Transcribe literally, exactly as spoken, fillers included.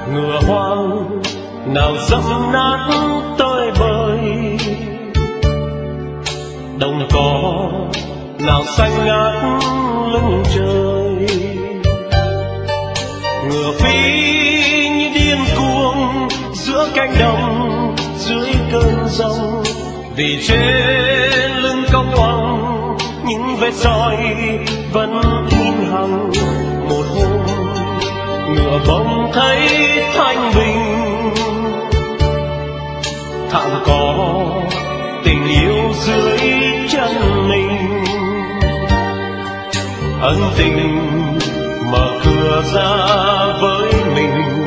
ngựa hoang nào dẫm nát tơi bời, đồng cỏ nào xanh ngát lưng trời. Ngựa phi như điên cuồng giữa cánh đồng dưới cơn giông, vì trên lưng cong oằng những vết roi vẫn in hằn. Một hôm ngựa bỗng thấy thanh bình, thảm có tình yêu dưới chân mình. Ân tình mở cửa ra với mình,